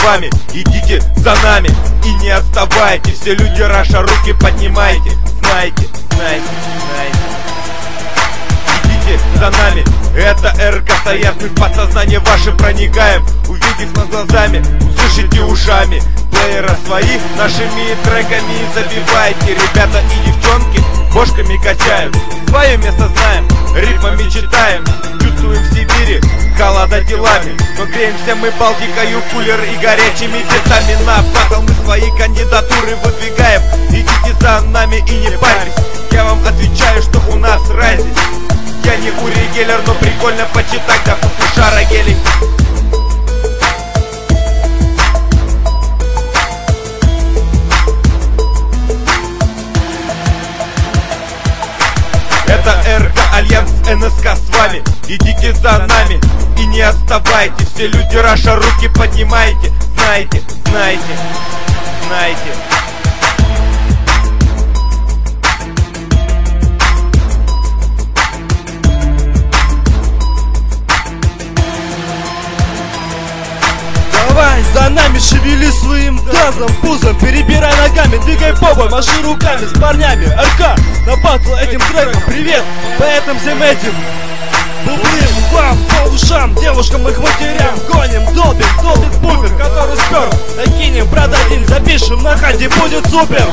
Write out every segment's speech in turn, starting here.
вами, идите за нами и не отставайте. Все люди Раша, руки поднимайте, знайте, знайте, знайте. Идите за нами, это РК стоят, мы в подсознание ваше проникаем. Увидев нас глазами, услышите ушами. Плеера своих нашими треками забивайте. Ребята и девчонки бошками качают, свое место знаем, ритмами читаем. Чувствуем в Сибири холода делами, но греемся мы Балтикою, кулер и горячими детами. На батл мы свои кандидатуры выдвигаем. Идите за нами и не парьтесь, я вам отвечаю, что у нас рай здесь. Я не Ури Геллер, но прикольно почитать, да Фукушара Гелик. Это РК Альянс, НСК с вами, идите за нами и не отставайте. Все люди Раша, руки поднимайте, знаете, знаете, знаете. Давай за нами, шевели своим тазом, пузом, перебирай ногами, двигай попой, маши руками с парнями. РК на батл этим треком, привет поэтам всем этим. Бублим вам по ушам, девушкам их матерям. Гоним, долбим, долбит буфер, который спер. Накинем, продадим, запишем, на хаде будет супер.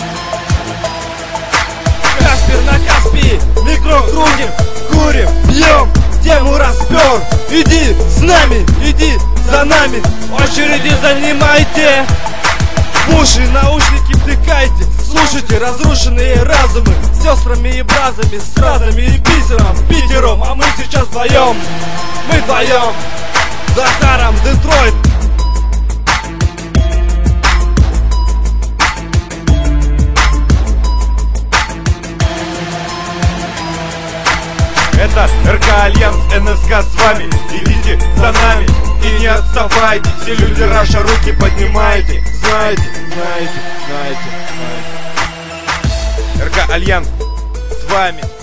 Каспер на Каспии, микро крутим, курим, пьем, тему распер. Иди с нами, иди за нами, очереди занимайте. В уши наушники втыкайте, слушайте разрушенные разумы с сестрами и бразами, с разами и бисером, Питером. А мы сейчас вдвоем, мы вдвоем, Захаром, Детройт. Это РК Альянс, НСК с вами, идите за нами и не отставайте. Все люди Раша, руки поднимайте, знаете, знаете, знаете, знаете. РК Альянс с вами.